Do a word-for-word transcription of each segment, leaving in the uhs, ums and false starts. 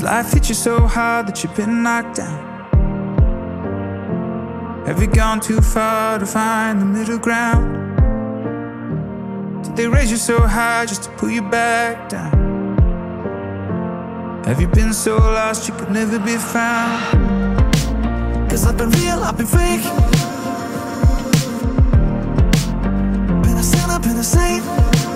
life hit you so hard that you've been knocked down? Have you gone too far to find the middle ground? Did they raise you so high just to pull you back down? Have you been so lost you could never be found? Cause I've been real, I've been fake, been a sinner, been a saint.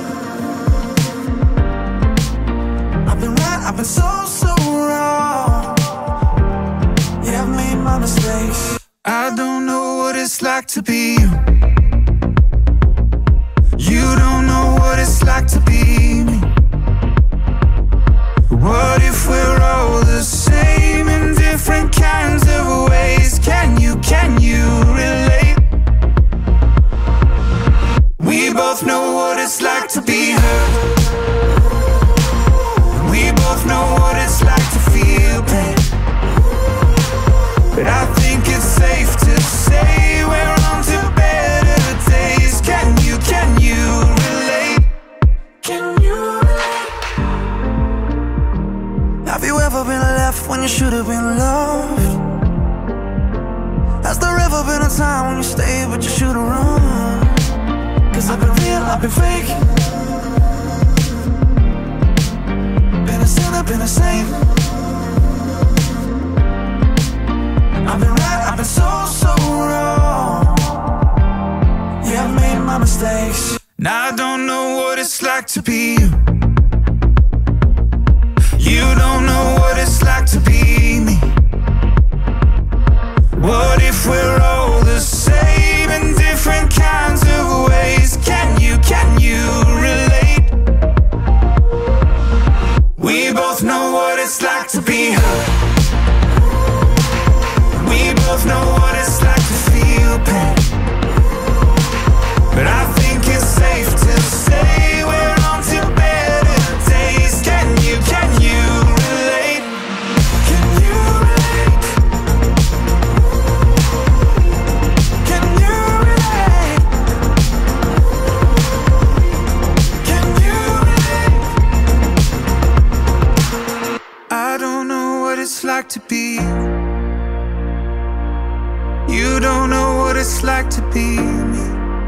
I've been right, I've been so, so wrong. Yeah, I've made my mistakes. I don't know what it's like to be you. You don't know what it's like to be me. What if we're all the same in different kinds of ways? Can you, can you relate? We both know what it's like to be hurt. We both know what it's like to feel pain. But I think it's safe to say we're on to better days. Can you, can you relate? Can you relate? Have you ever been left when you should have been loved? Has there ever been a time when you stayed but you should have run? Cause I've been real, I've been fake, been a sinner, been a saint. I've been right, I've been so, so wrong. Yeah, I've made my mistakes. Now I don't know what it's like to be you. You don't know what it's like to be me. What if we're all the same in different kinds of ways? Can you, can you relate? We both know what it's like to be hurt. We both know what it's like to feel pain. But I think it's safe to say we're on to better days. Can you, can you relate? Can you relate? Can you relate? Can you relate? I don't know what it's like to be you. You don't know what it's like to be me.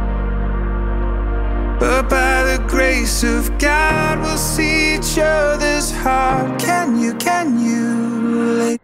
But by the grace of God, we'll see each other's heart. Can you, can you relate?